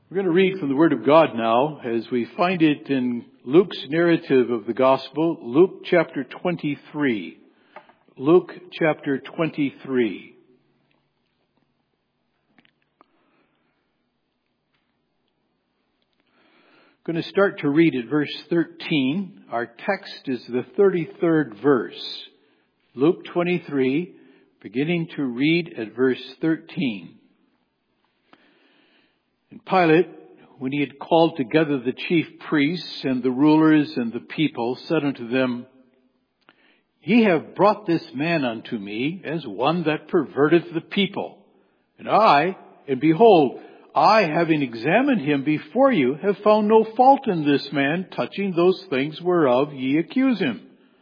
We're going to read from the Word of God now as we find it in Luke's narrative of the Gospel, Luke chapter 23. Luke chapter 23. I'm going to start to read at verse 13. Our text is the 33rd verse. Luke 23, beginning to read at verse 13. And Pilate, when he had called together the chief priests and the rulers and the people, said unto them, Ye have brought this man unto me as one that perverteth the people. And behold, I, having examined him before you, have found no fault in this man touching those things whereof ye accuse him.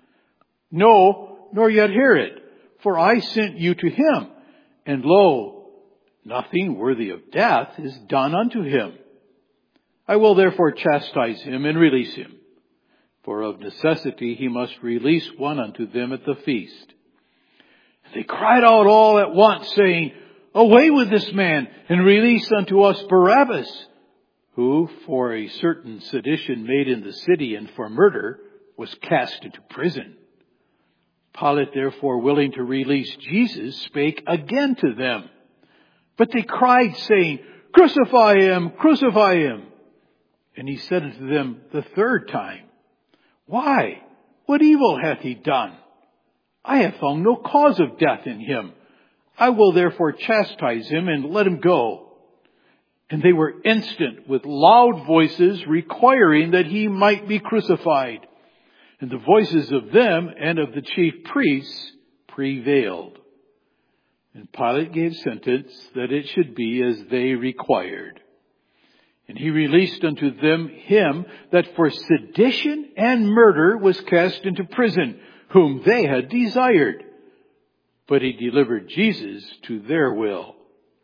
No, nor yet hear it, for I sent you to him, and lo, nothing worthy of death is done unto him. I will therefore chastise him and release him. For of necessity he must release one unto them at the feast. And they cried out all at once, saying, Away with this man, and release unto us Barabbas, who for a certain sedition made in the city and for murder was cast into prison. Pilate therefore, willing to release Jesus, spake again to them. But they cried, saying, Crucify him, crucify him. And he said unto them the third time, Why? What evil hath he done? I have found no cause of death in him. I will therefore chastise him and let him go. And they were instant with loud voices requiring that he might be crucified. And the voices of them and of the chief priests prevailed. And Pilate gave sentence that it should be as they required. And he released unto them him that for sedition and murder was cast into prison, whom they had desired. But he delivered Jesus to their will.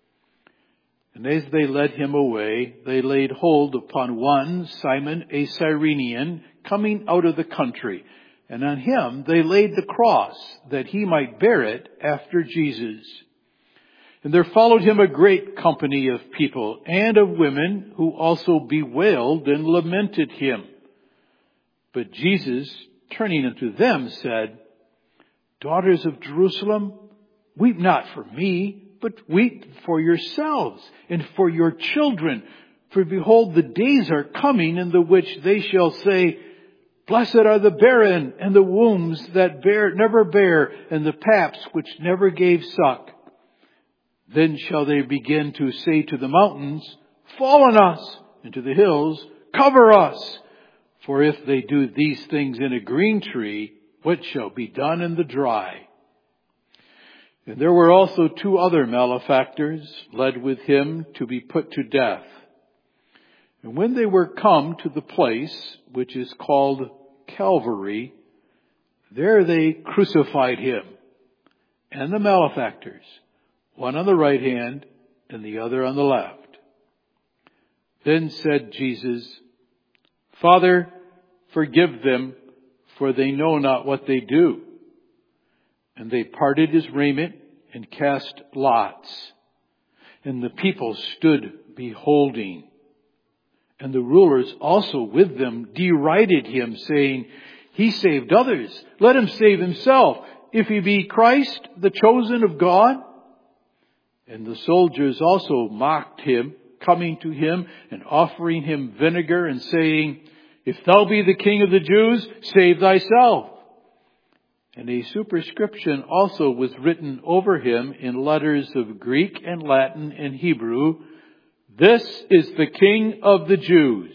And as they led him away, they laid hold upon one, Simon a Cyrenian, coming out of the country. And on him they laid the cross, that he might bear it after Jesus. And there followed him a great company of people and of women, who also bewailed and lamented him. But Jesus, turning unto them, said, Daughters of Jerusalem, weep not for me, but weep for yourselves and for your children. For behold, the days are coming in the which they shall say, Blessed are the barren, and the wombs that never bare, and the paps which never gave suck. Then shall they begin to say to the mountains, Fall on us, and to the hills, Cover us. For if they do these things in a green tree, what shall be done in the dry? And there were also two other malefactors led with him to be put to death. And when they were come to the place which is called Calvary, there they crucified him and the malefactors, one on the right hand and the other on the left. Then said Jesus, Father, forgive them, for they know not what they do. And they parted his raiment and cast lots. And the people stood beholding. And the rulers also with them derided him, saying, He saved others. Let him save himself, if he be Christ, the chosen of God. And the soldiers also mocked him, coming to him and offering him vinegar and saying, If thou be the King of the Jews, save thyself. And a superscription also was written over him in letters of Greek and Latin and Hebrew, This is the King of the Jews.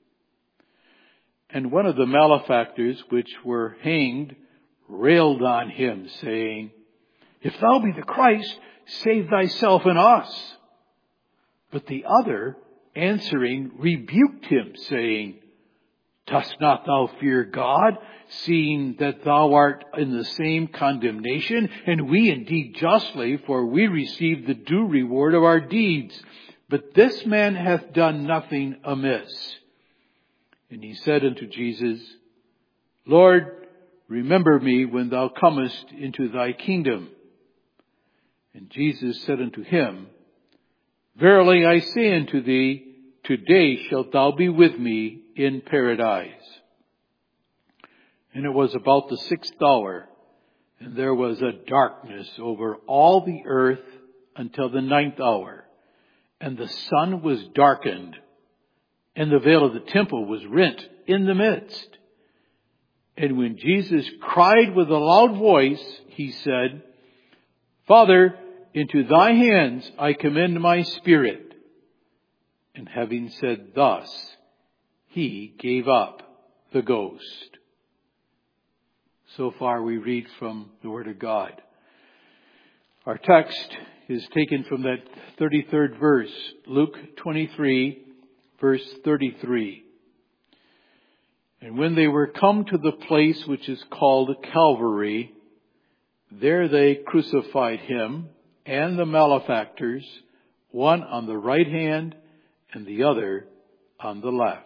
And one of the malefactors which were hanged railed on him, saying, If thou be the Christ, save thyself and us. But the other, answering, rebuked him, saying, Dost not thou fear God, seeing that thou art in the same condemnation, and we indeed justly, for we receive the due reward of our deeds. But this man hath done nothing amiss. And he said unto Jesus, Lord, remember me when thou comest into thy kingdom. And Jesus said unto him, Verily I say unto thee, today shalt thou be with me in paradise. And it was about the 6th hour, and there was a darkness over all the earth until the 9th hour. And the sun was darkened, and the veil of the temple was rent in the midst. And when Jesus cried with a loud voice, he said, Father, into thy hands I commend my spirit. And having said thus, he gave up the ghost. So far we read from the Word of God. Our text is taken from that 33rd verse, Luke 23, verse 33. And when they were come to the place which is called Calvary, there they crucified him and the malefactors, one on the right hand and the other on the left.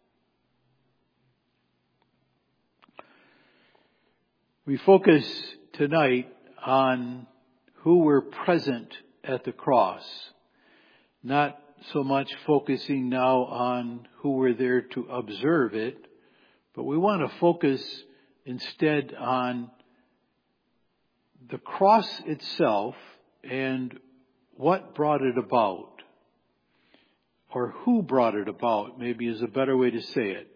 We focus tonight on who were present at the cross, not so much focusing now on who were there to observe it, but we want to focus instead on the cross itself and what brought it about, or who brought it about, maybe is a better way to say it.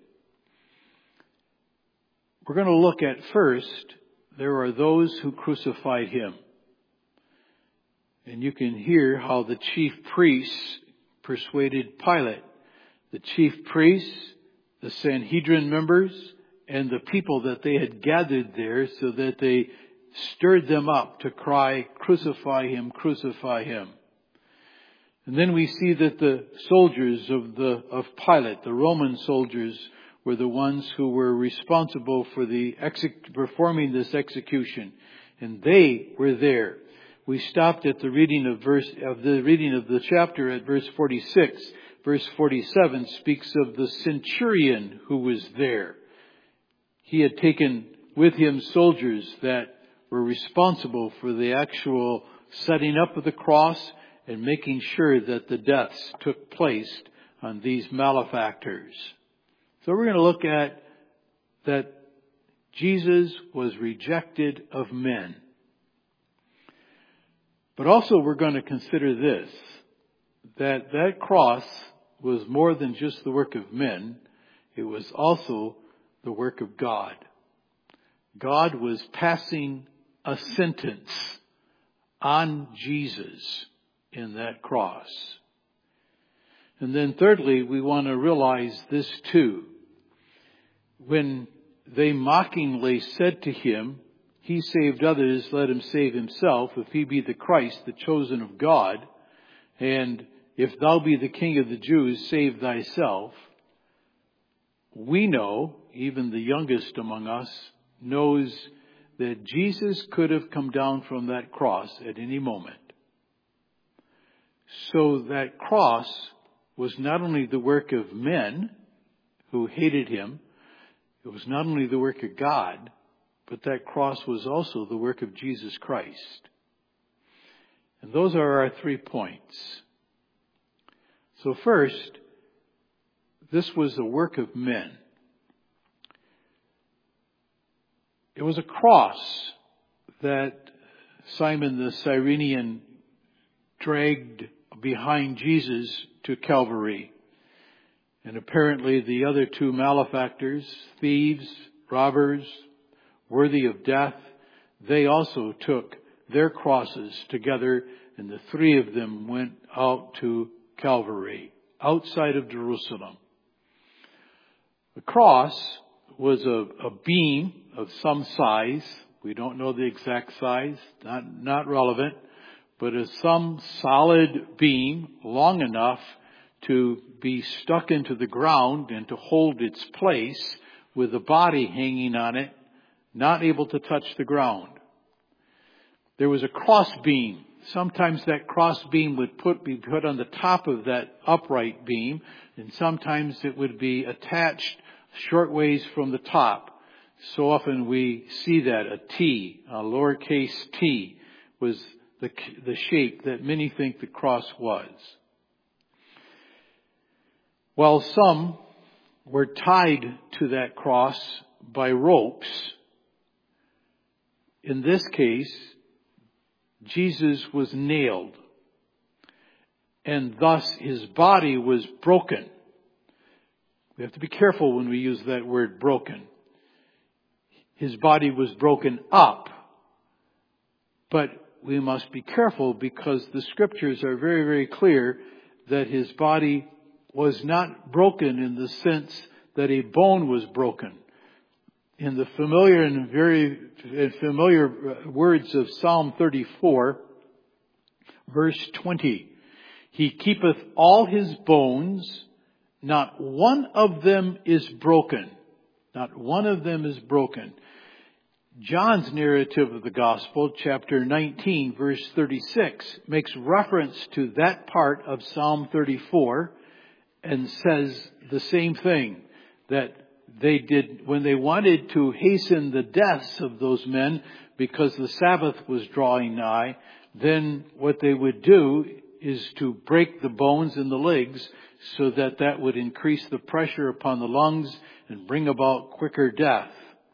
We're going to look at first, there are those who crucified him. And you can hear how the chief priests persuaded Pilate. The chief priests, the Sanhedrin members, and the people that they had gathered there, so that they stirred them up to cry, crucify him, crucify him. And then we see that the soldiers of Pilate, the Roman soldiers, were the ones who were responsible for performing this execution. And they were there. We stopped at the reading of the chapter at verse 46. Verse 47 speaks of the centurion who was there. He had taken with him soldiers that were responsible for the actual setting up of the cross and making sure that the deaths took place on these malefactors. So we're going to look at that Jesus was rejected of men. But also we're going to consider this, that cross was more than just the work of men. It was also the work of God. God was passing a sentence on Jesus in that cross. And then thirdly, we want to realize this too. When they mockingly said to him, he saved others, let him save himself, if he be the Christ, the chosen of God, and if thou be the King of the Jews, save thyself. We know, even the youngest among us knows, that Jesus could have come down from that cross at any moment. So that cross was not only the work of men who hated him, it was not only the work of God, but that cross was also the work of Jesus Christ. And those are our 3 points. So first, this was the work of men. It was a cross that Simon the Cyrenian dragged behind Jesus to Calvary. And apparently the other 2 malefactors, thieves, robbers, worthy of death, they also took their crosses together, and the 3 of them went out to Calvary, outside of Jerusalem. The cross was a beam of some size. We don't know the exact size, not relevant, but it's some solid beam long enough to be stuck into the ground and to hold its place with the body hanging on it, not able to touch the ground. There was a cross beam. Sometimes that cross beam would be put on the top of that upright beam, and sometimes it would be attached short ways from the top. So often we see that a T, a lowercase t, was the shape that many think the cross was. while some were tied to that cross by ropes, in this case, Jesus was nailed, and thus his body was broken. We have to be careful when we use that word broken. His body was broken up, but we must be careful because the scriptures are very, very clear that his body was not broken in the sense that a bone was broken. In the familiar and very familiar words of Psalm 34, verse 20, he keepeth all his bones, not one of them is broken. Not one of them is broken. John's narrative of the gospel, chapter 19, verse 36, makes reference to that part of Psalm 34 and says the same thing, that they did, when they wanted to hasten the deaths of those men because the Sabbath was drawing nigh, then what they would do is to break the bones in the legs so that that would increase the pressure upon the lungs and bring about quicker death.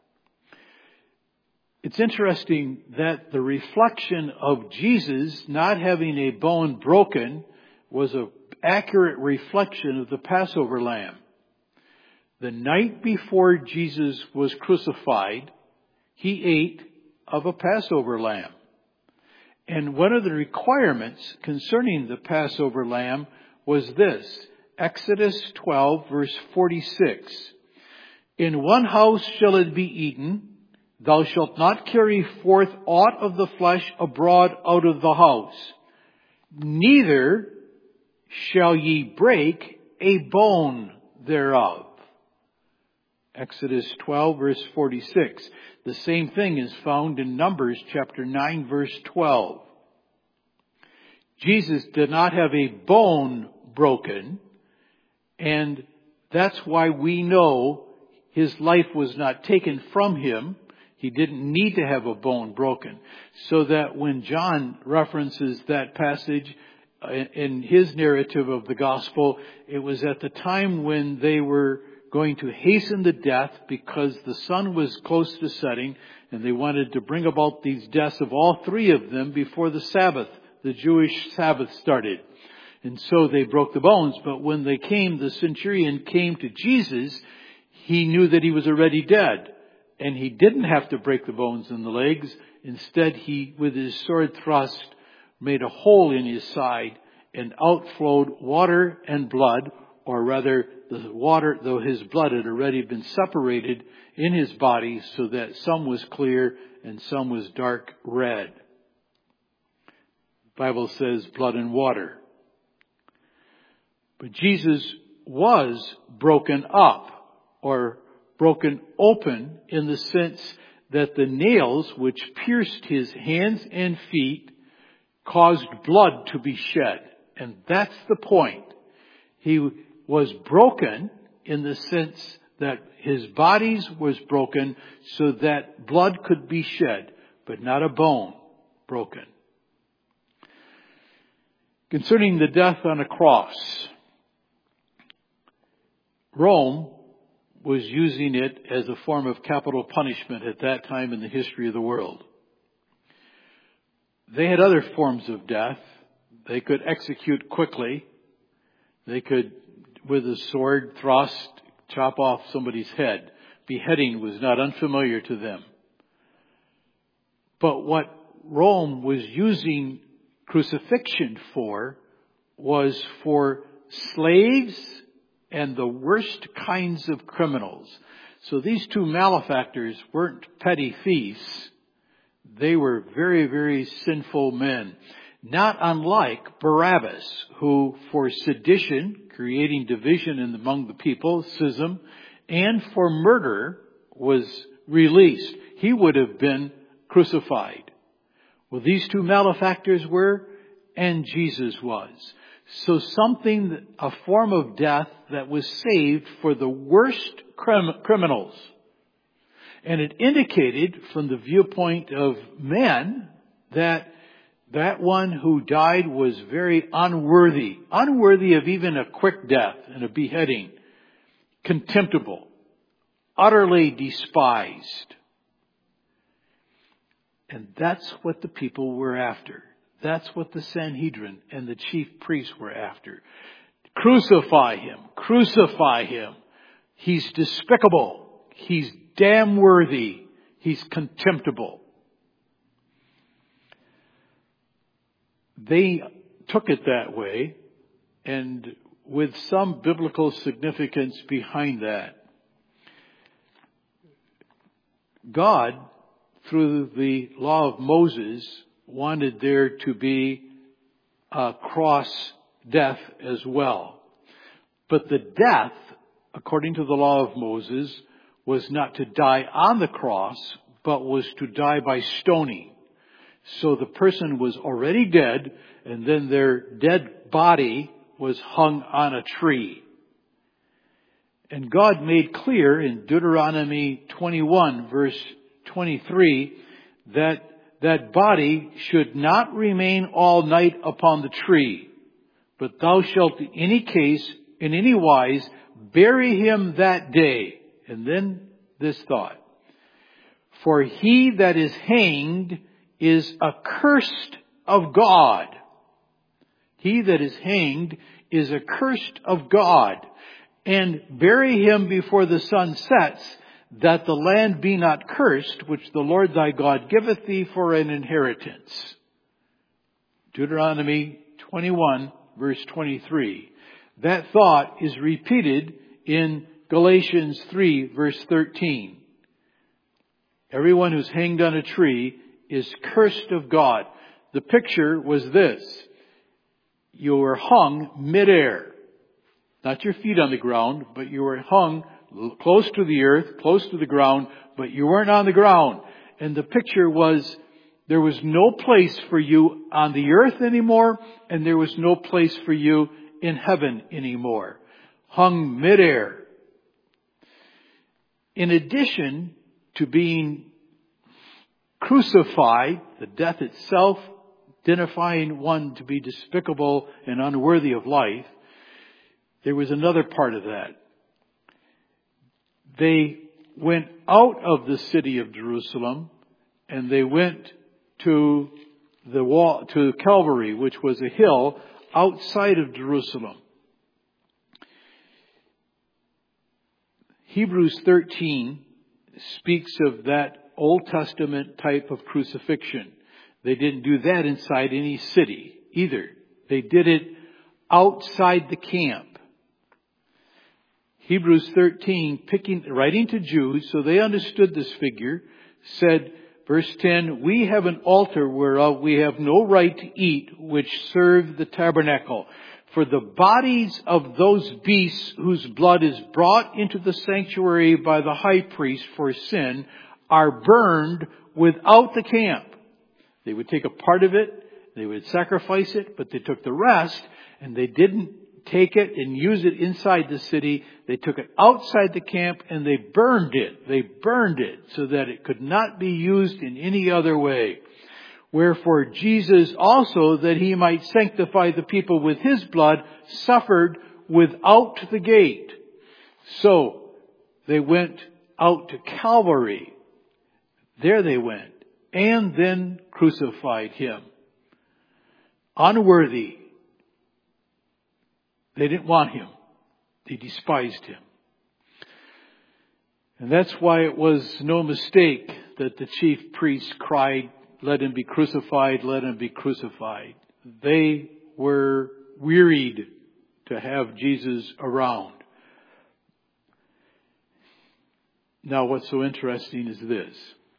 It's interesting that the reflection of Jesus not having a bone broken was an accurate reflection of the Passover lamb. The night before Jesus was crucified, he ate of a Passover lamb. And one of the requirements concerning the Passover lamb was this, Exodus 12, verse 46. In one house shall it be eaten. Thou shalt not carry forth aught of the flesh abroad out of the house. Neither shall ye break a bone thereof. Exodus 12, verse 46. The same thing is found in Numbers chapter 9, verse 12. Jesus did not have a bone broken, and that's why we know his life was not taken from him. He didn't need to have a bone broken. So that when John references that passage in his narrative of the gospel, it was at the time when they were going to hasten the death because the sun was close to setting, and they wanted to bring about these deaths of all three of them before the Sabbath, the Jewish Sabbath started. And so they broke the bones, but when they came, the centurion came to Jesus, he knew that he was already dead. And he didn't have to break the bones in the legs. Instead, he, with his sword thrust, made a hole in his side and outflowed water and blood, or rather, the water, though his blood had already been separated in his body so that some was clear and some was dark red. The Bible says blood and water. But Jesus was broken up, or broken open, in the sense that the nails which pierced his hands and feet caused blood to be shed. And that's the point. He was broken in the sense that his body was broken so that blood could be shed, but not a bone broken. Concerning the death on a cross, Rome was using it as a form of capital punishment at that time in the history of the world. They had other forms of death. They could execute quickly. They could, with a sword thrust, chop off somebody's head. Beheading was not unfamiliar to them. But what Rome was using crucifixion for was for slaves and the worst kinds of criminals. So these two malefactors weren't petty thieves. They were very, very sinful men. Not unlike Barabbas, who for sedition, creating division among the people, schism, and for murder was released. He would have been crucified. Well, these two malefactors were, and Jesus was. So a form of death that was saved for the worst criminals. And it indicated from the viewpoint of men that That one who died was very unworthy of even a quick death and a beheading, contemptible, utterly despised. And that's what the people were after. That's what the Sanhedrin and the chief priests were after. Crucify him. Crucify him. He's despicable. He's damn worthy. He's contemptible. They took it that way, and with some biblical significance behind that. God, through the law of Moses, wanted there to be a cross death as well. But the death, according to the law of Moses, was not to die on the cross, but was to die by stoning. So the person was already dead, and then their dead body was hung on a tree. And God made clear in Deuteronomy 21, verse 23, that that body should not remain all night upon the tree, but thou shalt in any wise, bury him that day. And then this thought, for he that is hanged is accursed of God. He that is hanged is accursed of God. And bury him before the sun sets, that the land be not cursed, which the Lord thy God giveth thee for an inheritance. Deuteronomy 21, verse 23. That thought is repeated in Galatians 3, verse 13. Everyone who's hanged on a tree is cursed of God. The picture was this. You were hung midair. Not your feet on the ground, but you were hung close to the earth, close to the ground, but you weren't on the ground. And the picture was, there was no place for you on the earth anymore, and there was no place for you in heaven anymore. Hung midair. In addition to being crucified, the death itself, identifying one to be despicable and unworthy of life, there was another part of that. They went out of the city of Jerusalem and they went to the wall, to Calvary, which was a hill outside of Jerusalem. Hebrews 13 speaks of that Old Testament type of crucifixion. They didn't do that inside any city either. They did it outside the camp. Hebrews 13, writing to Jews, so they understood this figure, said, verse 10, we have an altar whereof we have no right to eat, which serve the tabernacle. For the bodies of those beasts whose blood is brought into the sanctuary by the high priest for sin are burned without the camp. They would take a part of it, they would sacrifice it, but they took the rest, and they didn't take it and use it inside the city. They took it outside the camp and they burned it. They burned it so that it could not be used in any other way. Wherefore Jesus also, that he might sanctify the people with his blood, suffered without the gate. So they went out to Calvary. There they went, and then crucified him. Unworthy. They didn't want him. They despised him. And that's why it was no mistake that the chief priests cried, let him be crucified, let him be crucified. They were wearied to have Jesus around. Now what's so interesting is this.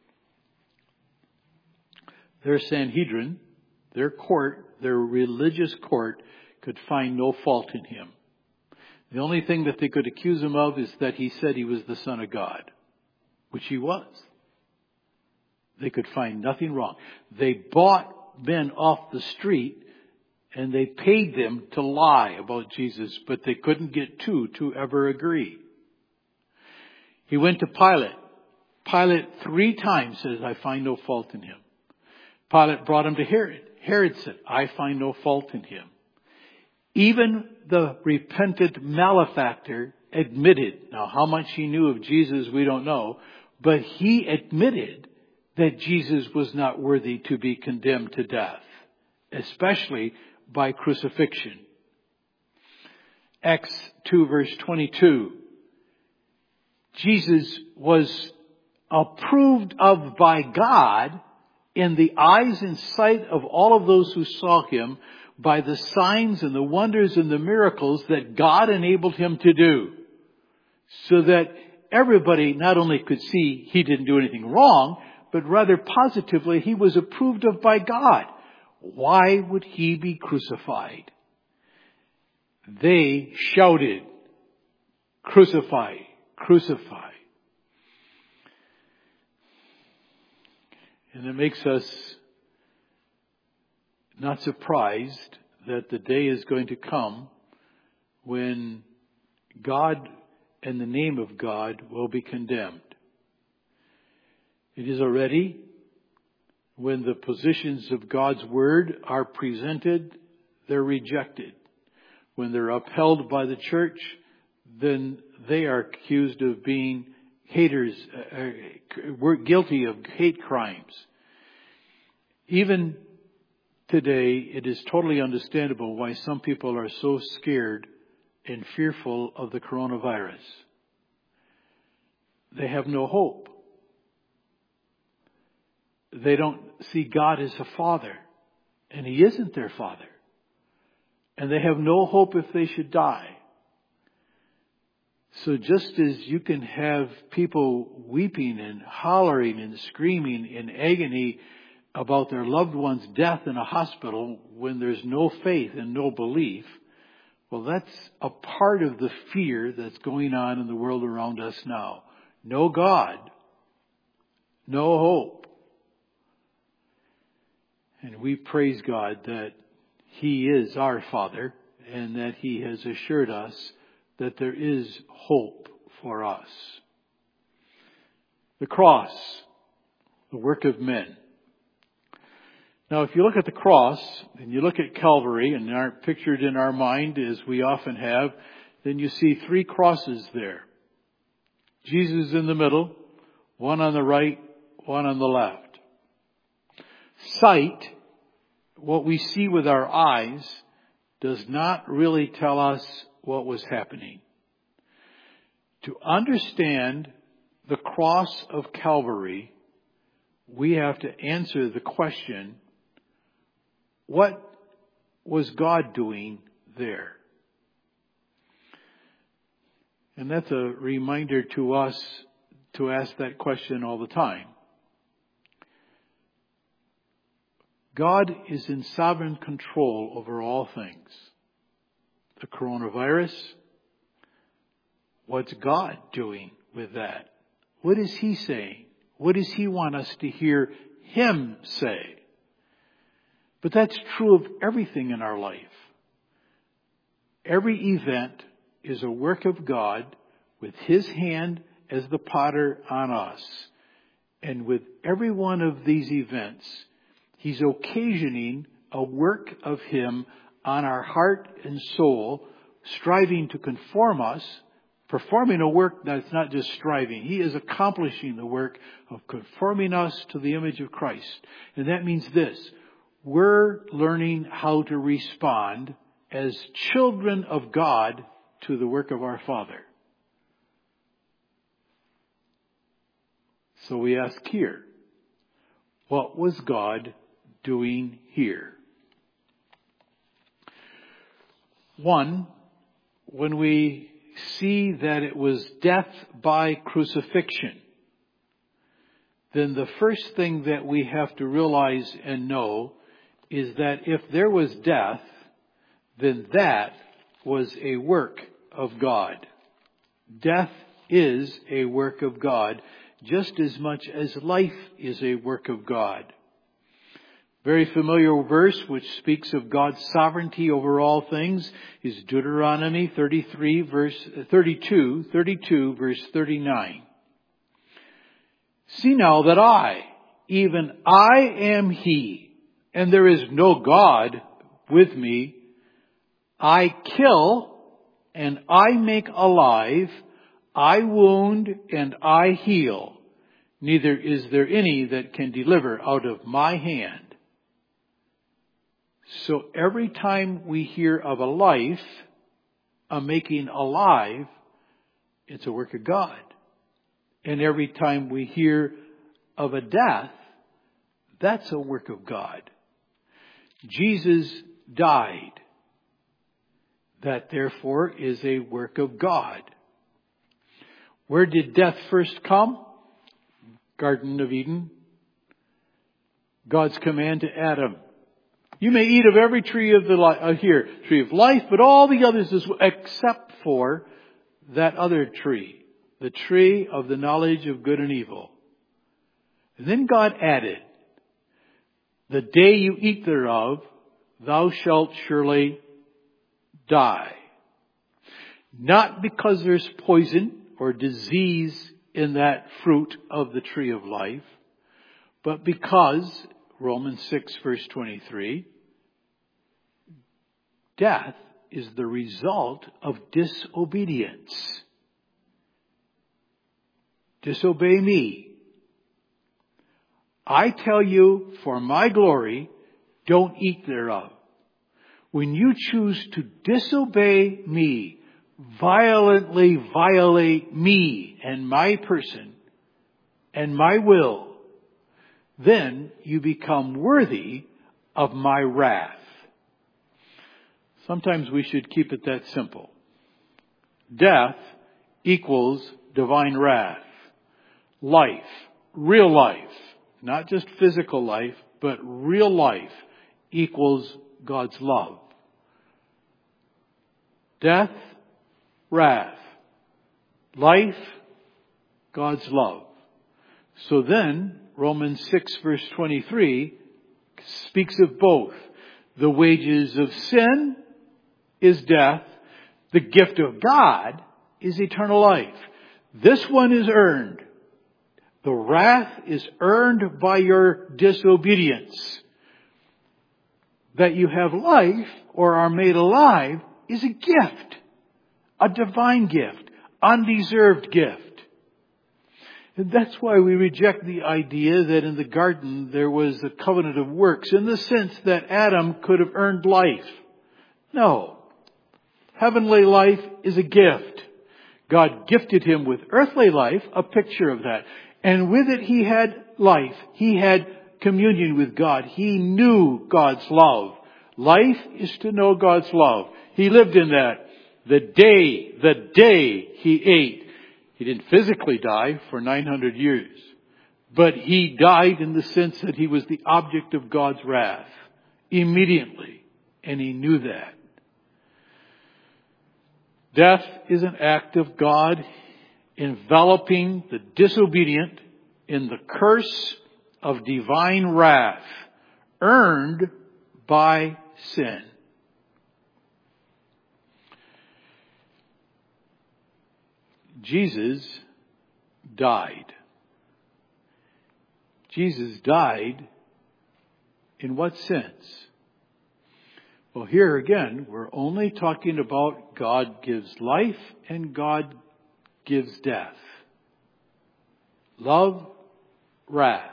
Their Sanhedrin, their court, their religious court, could find no fault in him. The only thing that they could accuse him of is that he said he was the Son of God, which he was. They could find nothing wrong. They bought men off the street and they paid them to lie about Jesus, but they couldn't get two to ever agree. He went to Pilate. Pilate 3 times says, I find no fault in him. Pilate brought him to Herod. Herod said, I find no fault in him. Even the repentant malefactor admitted, now how much he knew of Jesus we don't know, but he admitted that Jesus was not worthy to be condemned to death, especially by crucifixion. Acts 2 verse 22. Jesus was approved of by God in the eyes and sight of all of those who saw him by the signs and the wonders and the miracles that God enabled him to do. So that everybody not only could see he didn't do anything wrong, but rather positively he was approved of by God. Why would he be crucified? They shouted, crucify, crucify. And it makes us not surprised that the day is going to come when God and the name of God will be condemned. It is already when the positions of God's Word are presented, they're rejected. When they're upheld by the church, then they are accused of being haters, we're guilty of hate crimes. Even today, it is totally understandable why some people are so scared and fearful of the coronavirus. They have no hope. They don't see God as a father, and He isn't their father. And they have no hope if they should die. So just as you can have people weeping and hollering and screaming in agony about their loved one's death in a hospital when there's no faith and no belief, well, that's a part of the fear that's going on in the world around us now. No God. No hope. And we praise God that He is our Father and that He has assured us that there is hope for us. The cross, the work of men. Now, if you look at the cross and you look at Calvary and aren't pictured in our mind as we often have, then you see 3 crosses there. Jesus in the middle, one on the right, one on the left. Sight, what we see with our eyes, does not really tell us what was happening. To understand the cross of Calvary, we have to answer the question, what was God doing there? And that's a reminder to us to ask that question all the time. God is in sovereign control over all things. The coronavirus, what's God doing with that? What is He saying? What does He want us to hear Him say? But that's true of everything in our life. Every event is a work of God with His hand as the potter on us. And with every one of these events, He's occasioning a work of Him on our heart and soul, striving to conform us, performing a work that's not just striving. He is accomplishing the work of conforming us to the image of Christ. And that means this: we're learning how to respond as children of God to the work of our Father. So we ask here, what was God doing here? One, when we see that it was death by crucifixion, then the first thing that we have to realize and know is that if there was death, then that was a work of God. Death is a work of God, just as much as life is a work of God. Very familiar verse which speaks of God's sovereignty over all things is Deuteronomy 32, verse 39. See now that I, even I am He, and there is no God with me. I kill and I make alive. I wound and I heal. Neither is there any that can deliver out of my hand. So every time we hear of a life, a making alive, it's a work of God. And every time we hear of a death, that's a work of God. Jesus died. That therefore is a work of God. Where did death first come? Garden of Eden. God's command to Adam. You may eat of every tree of tree of life, but all the others except for that other tree, the tree of the knowledge of good and evil. And then God added, the day you eat thereof, thou shalt surely die. Not because there's poison or disease in that fruit of the tree of life, but because, Romans 6 verse 23, death is the result of disobedience. Disobey me. I tell you, for my glory, don't eat thereof. When you choose to disobey me, violently violate me and my person and my will, then you become worthy of my wrath. Sometimes we should keep it that simple. Death equals divine wrath. Life, real life, not just physical life, but real life equals God's love. Death, wrath. Life, God's love. So then, Romans 6 verse 23 speaks of both. The wages of sin is death. The gift of God is eternal life. This one is earned. The wrath is earned by your disobedience. That you have life or are made alive is a gift. A divine gift. Undeserved gift. And that's why we reject the idea that in the garden there was a covenant of works in the sense that Adam could have earned life. No. Heavenly life is a gift. God gifted him with earthly life, a picture of that. And with it he had life. He had communion with God. He knew God's love. Life is to know God's love. He lived in that. The day he ate. He didn't physically die for 900 years. But he died in the sense that he was the object of God's wrath. Immediately. And he knew that. Death is an act of God enveloping the disobedient in the curse of divine wrath earned by sin. Jesus died. Jesus died in what sense? Well, here again, we're only talking about God gives life and God gives death. Love, wrath.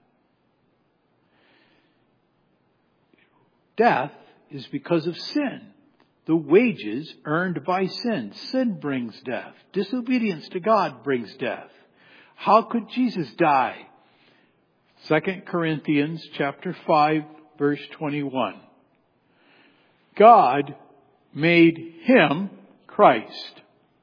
Death is because of sin. The wages earned by sin. Sin brings death. Disobedience to God brings death. How could Jesus die? 2 Corinthians chapter 5, verse 21. God made him Christ.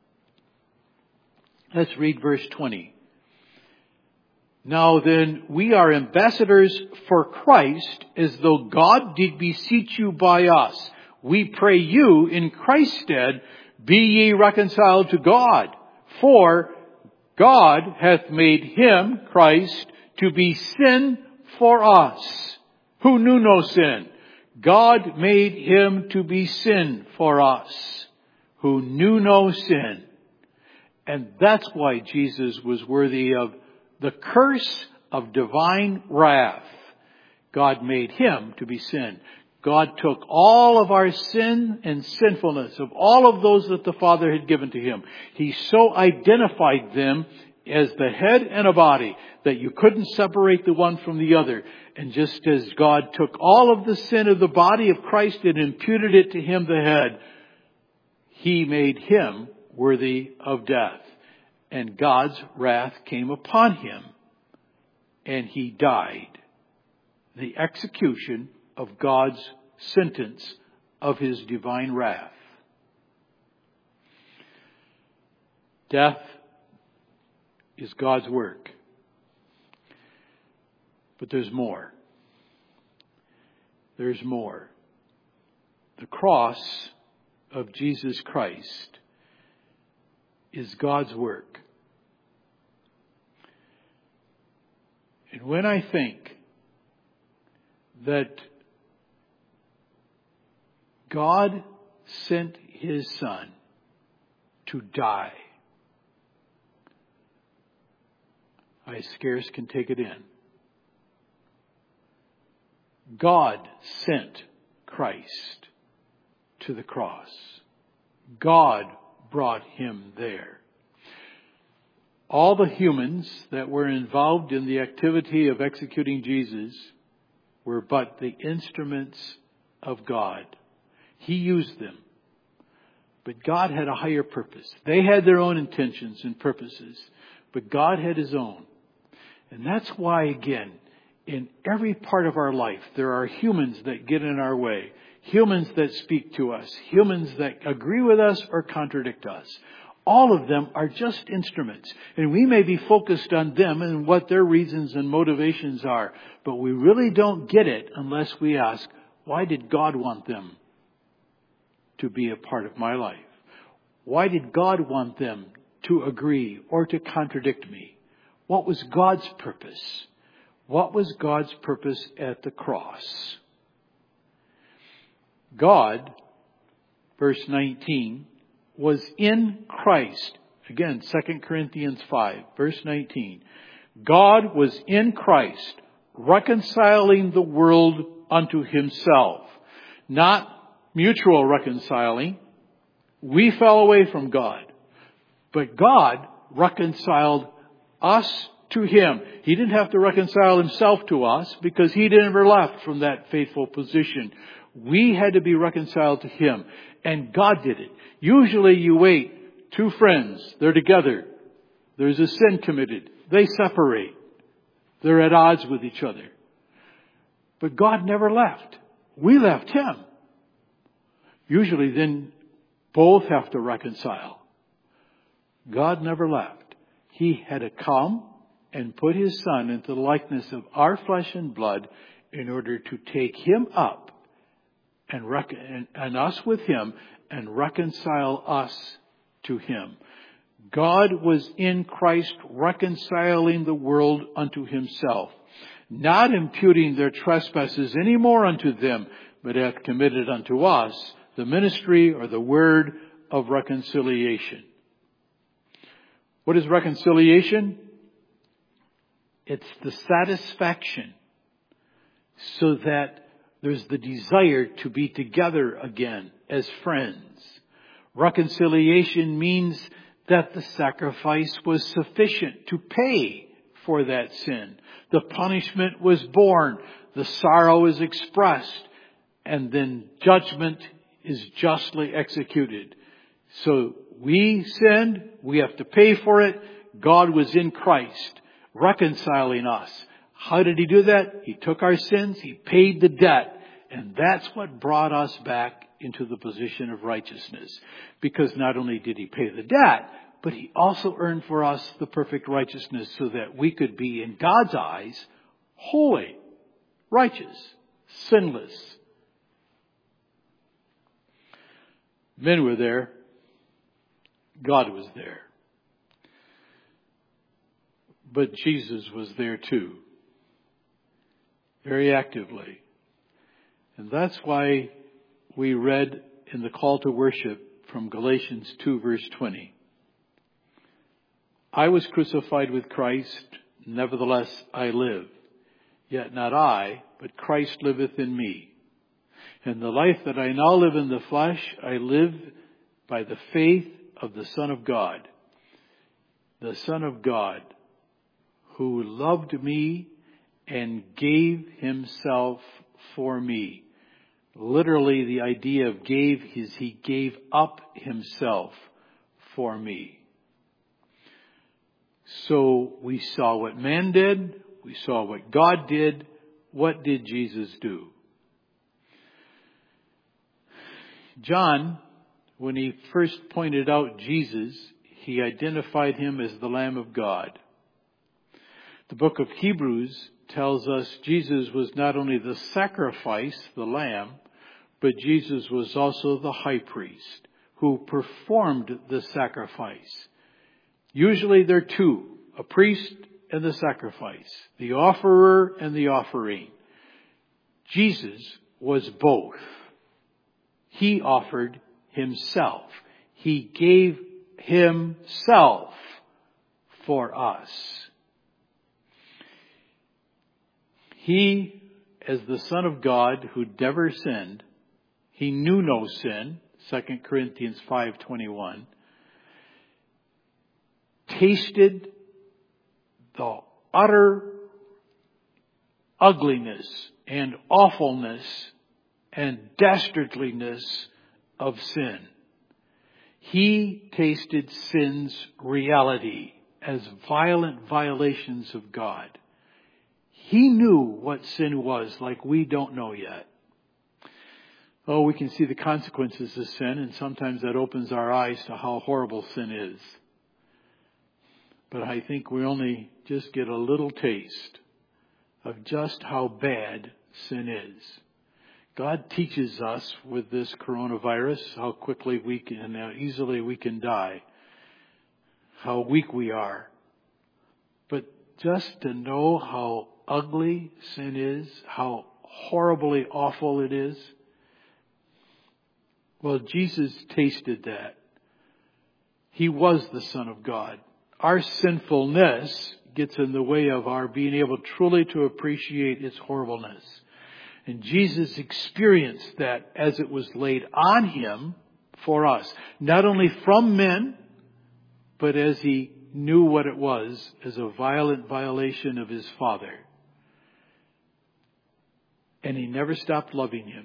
Let's read verse 20. Now then, we are ambassadors for Christ, as though God did beseech you by us. We pray you, in Christ's stead, be ye reconciled to God. For God hath made him, Christ, to be sin for us, who knew no sin. God made him to be sin for us, who knew no sin. And that's why Jesus was worthy of the curse of divine wrath. God made him to be sin. God took all of our sin and sinfulness of all of those that the Father had given to him. He so identified them as the head and a body that you couldn't separate the one from the other. And just as God took all of the sin of the body of Christ and imputed it to him, the head, he made him worthy of death. And God's wrath came upon him, and he died. The execution of God's sentence of his divine wrath. Death is God's work. But there's more. There's more. The cross of Jesus Christ is God's work. And when I think that God sent his Son to die, I scarce can take it in. God sent Christ to the cross. God brought him there. All the humans that were involved in the activity of executing Jesus were but the instruments of God. He used them. But God had a higher purpose. They had their own intentions and purposes, but God had his own. And that's why, again, in every part of our life, there are humans that get in our way. Humans that speak to us. Humans that agree with us or contradict us. All of them are just instruments. And we may be focused on them and what their reasons and motivations are. But we really don't get it unless we ask, why did God want them to be a part of my life? Why did God want them to agree or to contradict me? What was God's purpose? What was God's purpose at the cross? God, verse 19, was in Christ. Again, 2 Corinthians 5, verse 19. God was in Christ, reconciling the world unto himself. Not mutual reconciling. We fell away from God. But God reconciled us to him. He didn't have to reconcile himself to us because he never left from that faithful position. We had to be reconciled to him. And God did it. Usually you wait. Two friends, they're together. There's a sin committed. They separate. They're at odds with each other. But God never left. We left him. Usually then both have to reconcile. God never left. He had to come and put his Son into the likeness of our flesh and blood in order to take him up and us with him and reconcile us to him. God was in Christ reconciling the world unto himself, not imputing their trespasses any more unto them, but hath committed unto us the ministry or the word of reconciliation. What is reconciliation? It's the satisfaction so that there's the desire to be together again as friends. Reconciliation means that the sacrifice was sufficient to pay for that sin. The punishment was borne. The sorrow is expressed. And then judgment is justly executed. So we sinned. We have to pay for it. God was in Christ, reconciling us. How did he do that? He took our sins. He paid the debt. And that's what brought us back into the position of righteousness. Because not only did he pay the debt, but he also earned for us the perfect righteousness so that we could be, in God's eyes, holy, righteous, sinless. Men were there. God was there. But Jesus was there too. Very actively. And that's why we read in the call to worship from Galatians 2 verse 20. I was crucified with Christ, nevertheless I live. Yet not I, but Christ liveth in me. And the life that I now live in the flesh, I live by the faith of the Son of God. The Son of God, who loved me and gave himself for me. Literally, the idea of gave is he gave up himself for me. So we saw what man did. We saw what God did. What did Jesus do? John, when he first pointed out Jesus, he identified him as the Lamb of God. The book of Hebrews tells us Jesus was not only the sacrifice, the lamb, but Jesus was also the high priest who performed the sacrifice. Usually there are two, a priest and the sacrifice, the offerer and the offering. Jesus was both. He offered himself. He gave himself for us. He, as the Son of God who never sinned, he knew no sin, 2 Corinthians 5:21, tasted the utter ugliness and awfulness and dastardliness of sin. He tasted sin's reality as violent violations of God. He knew what sin was like we don't know yet. Oh, we can see the consequences of sin, and sometimes that opens our eyes to how horrible sin is. But I think we only just get a little taste of just how bad sin is. God teaches us with this coronavirus how quickly we can, how easily we can die, how weak we are. But just to know how ugly sin is, how horribly awful it is, well, Jesus tasted that. He was the Son of God. Our sinfulness gets in the way of our being able truly to appreciate its horribleness. And Jesus experienced that as it was laid on him for us. Not only from men, but as he knew what it was as a violent violation of his Father. And he never stopped loving him.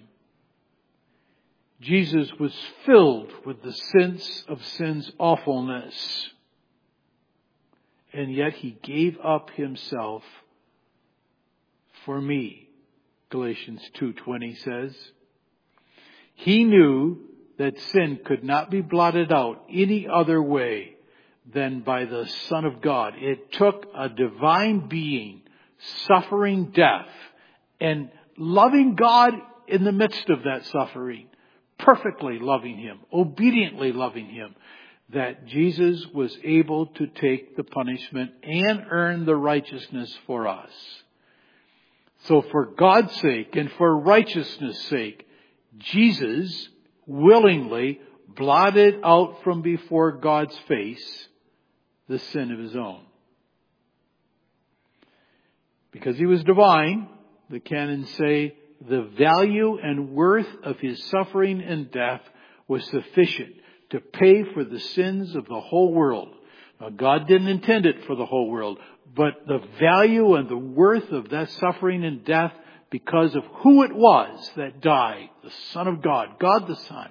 Jesus was filled with the sense of sin's awfulness. And yet he gave up himself for me. Galatians 2:20 says, he knew that sin could not be blotted out any other way than by the Son of God. It took a divine being suffering death and loving God in the midst of that suffering, perfectly loving him, obediently loving him, that Jesus was able to take the punishment and earn the righteousness for us. So for God's sake and for righteousness' sake, Jesus willingly blotted out from before God's face the sin of his own. Because he was divine, the canons say the value and worth of his suffering and death was sufficient to pay for the sins of the whole world. Now, God didn't intend it for the whole world, but the value and the worth of that suffering and death because of who it was that died, the Son of God, God the Son,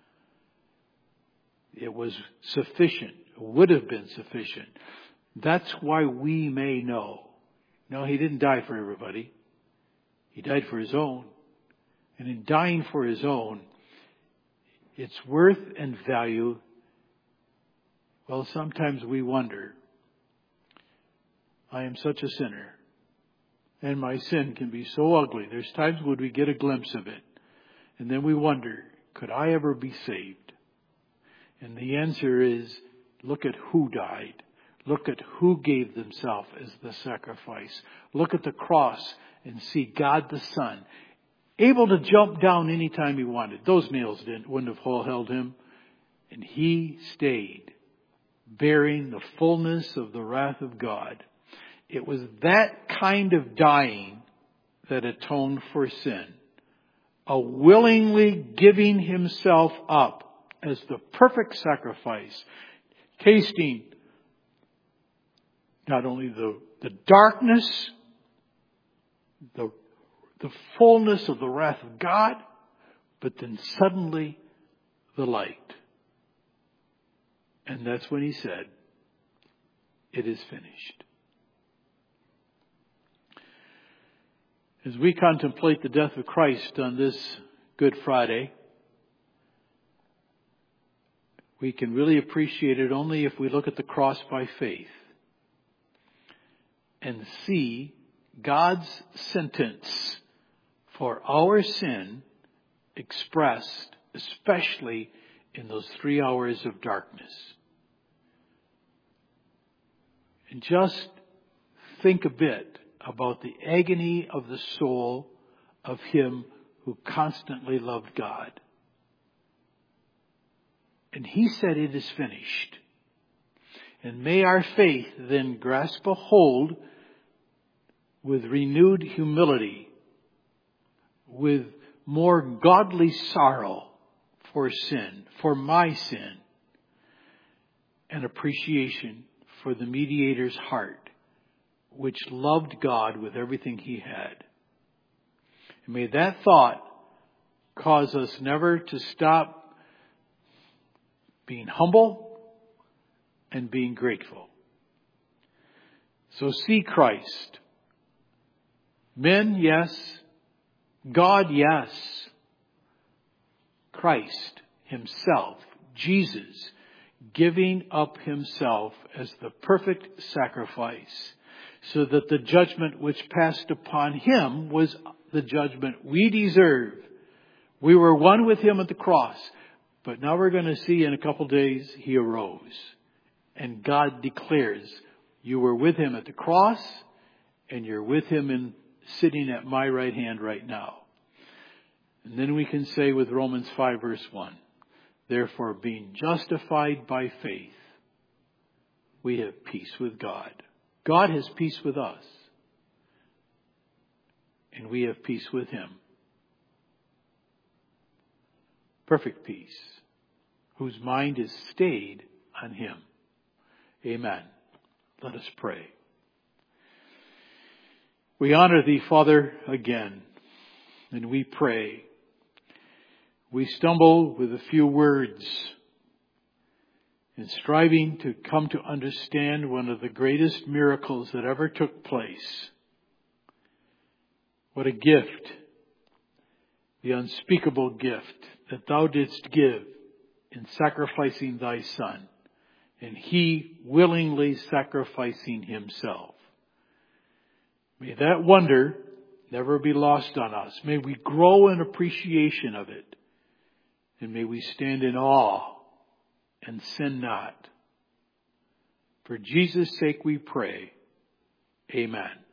it was sufficient, would have been sufficient. That's why we may know. No, he didn't die for everybody. He died for his own. And in dying for his own, its worth and value, well, sometimes we wonder, I am such a sinner, and my sin can be so ugly. There's times when we get a glimpse of it, and then we wonder, could I ever be saved? And the answer is, look at who died. Look at who gave themselves as the sacrifice. Look at the cross and see God the Son, able to jump down anytime he wanted. Those nails wouldn't have held him. And he stayed, bearing the fullness of the wrath of God. It was that kind of dying that atoned for sin, a willingly giving himself up as the perfect sacrifice, tasting not only the darkness, the fullness of the wrath of God, but then suddenly the light. And that's when he said, "It is finished." As we contemplate the death of Christ on this Good Friday, we can really appreciate it only if we look at the cross by faith and see God's sentence for our sin expressed especially in those 3 hours of darkness. And just think a bit about the agony of the soul of him who constantly loved God. And he said, "It is finished." And may our faith then grasp a hold with renewed humility, with more godly sorrow for sin, for my sin, and appreciation for the mediator's heart, which loved God with everything he had. And may that thought cause us never to stop being humble and being grateful. So see Christ. Men, yes. God, yes. Christ himself, Jesus, giving up himself as the perfect sacrifice, so that the judgment which passed upon him was the judgment we deserve. We were one with him at the cross, but now we're going to see in a couple days he arose. And God declares, you were with him at the cross, and you're with him sitting at my right hand right now. And then we can say with Romans 5 verse 1, therefore being justified by faith, we have peace with God. God has peace with us. And we have peace with him. Perfect peace, whose mind is stayed on him. Amen. Let us pray. We honor thee, Father, again, and we pray. We stumble with a few words in striving to come to understand one of the greatest miracles that ever took place. What a gift, the unspeakable gift that thou didst give in sacrificing thy Son, and he willingly sacrificing himself. May that wonder never be lost on us. May we grow in appreciation of it. And may we stand in awe and sin not. For Jesus' sake we pray. Amen.